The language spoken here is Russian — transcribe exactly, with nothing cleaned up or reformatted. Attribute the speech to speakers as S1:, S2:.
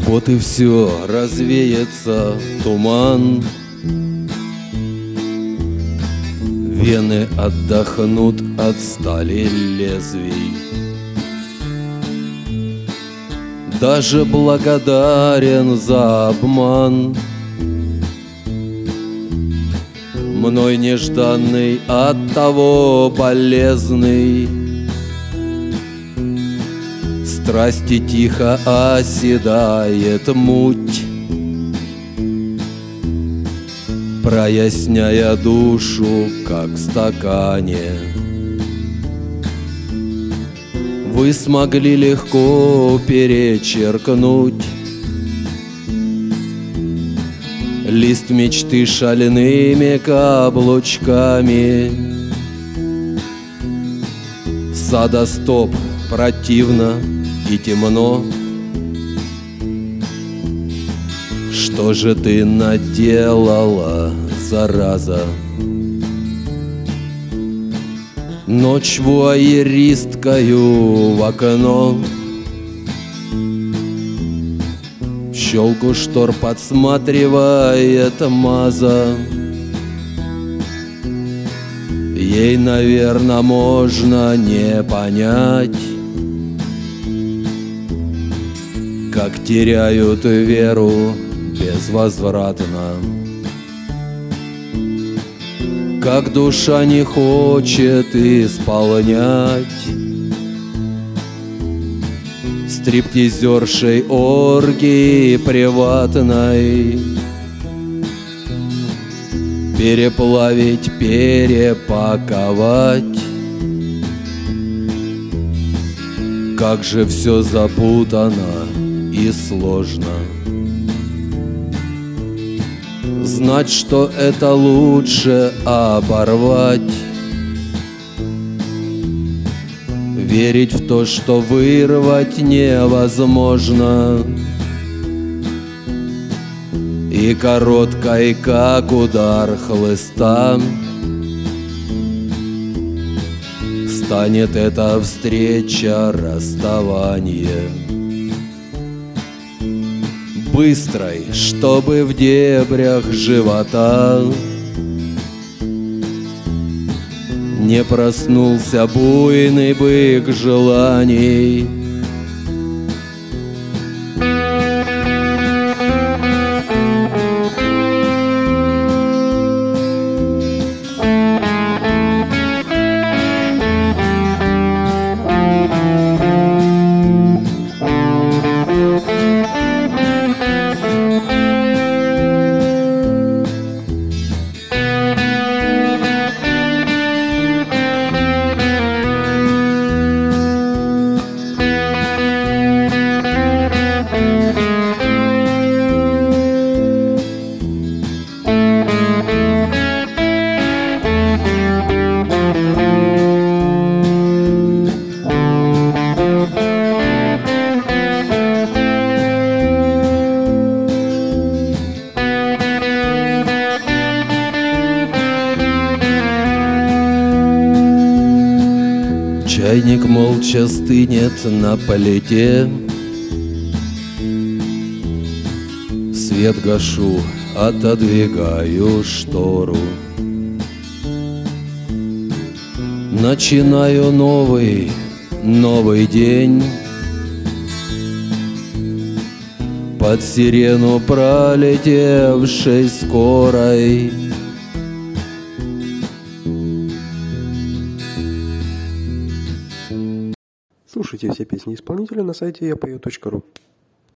S1: Вот и все, развеется туман, вены отдохнут от стали лезвий. Даже благодарен за обман, мной нежданный, оттого полезный. Страсти тихо оседает муть, проясняя душу, как в стакане. Вы смогли легко перечеркнуть лист мечты шальными каблучками. Сада стоп, противно и темно. Что же ты наделала, зараза? Ночь вуайеристкою в окно, в щелку штор подсматривает Маза. Ей, наверно, можно не понять, как теряют веру безвозвратно, как душа не хочет исполнять стриптизершей оргии приватной. Переплавить, перепаковать, как же все запутано и сложно. Знать, что это лучше оборвать, верить в то, что вырвать невозможно, и короткой, как удар хлыста, станет эта встреча расставание. Быстрой, чтобы в дебрях живота не проснулся буйный бык желаний. Чайник молча стынет на плите, свет гашу, отодвигаю штору. Начинаю новый, новый день. Под сирену пролетевшей скорой.
S2: Слушайте все песни исполнителя на сайте я пою точка ру.